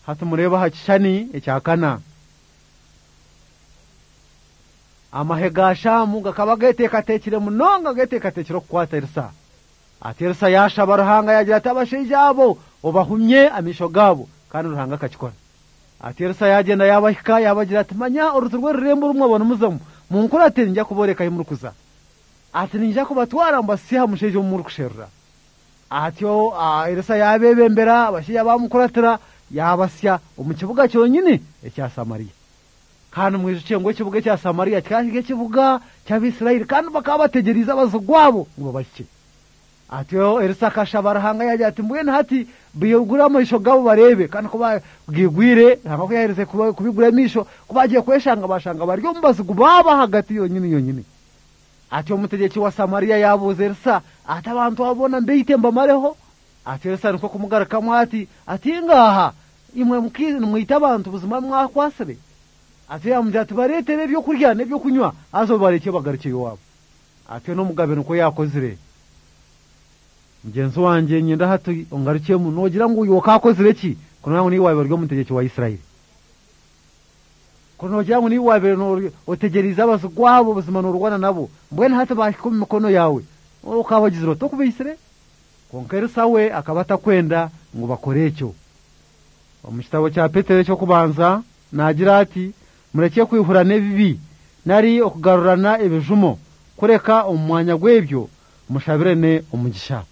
hatumureba hakishani ecyakana amahega Shamu gakaba getekatekire munonga getekatekiro kwata Elisa ati Elisa yashaba ruhanga yagira ati abashije abo obahumye amisho gabo kandi ruhanga kachikora ati Elisa yagenda yabahika yabagira ati manya uruturwe rurembo rumwe abona muzamu munkora ati njya kuboreka imurukuza ati njya kubatwara mbasiha musheje mu kusherura ati Elisa yabebembera abashije bamukoratira yabasya umukibuga cyonyine ecya Samariya kandi mwijiciye ngo kibuga cya Samariya cyashige kibuga cy'Abisirayeli kandi bakabategeriza bazugwabo ngo bashye ati Elisa kashabarahanga yaje ati mbuye ntati biyugura amasho gabo barebe kandi ko bwigwire ntabwo ko yahereze kubigura imisho kubagiye kweshanga bashanga baryo mbazugu baba hagati yonyine ati umutegeki wa Samariya yabuze Elisa ati abantu babona mbeyitemba mareho ati Elisa niko kumugaraka mwati ati ngaha imwe mwita abantu buzima mwakwasebe ati yamujati baretere byo kurya nebyo kunywa azo bareke bagarukiye wabo ati no mugabe nuko yakozire mugenzi wanje nyenda hato ongarukiye mu nogira ngo uyo kakozire ki kono nangu ni wabe ryo mutegeki wa Isirayeli kono nogira ngo ni wabe no otegeriza abazugwabo buzima no rwana nabo mbwene hata bakikoma mikono yawe ukabagiziro to kubisire konkere sawe akabata kwenda ngo bakorecyo omustabo cya Petero cyo kubanza nagira ati mureke kwihura nebibi nari okugarurana ebijumo kureka umwanya gwebyo mushabirene umugisha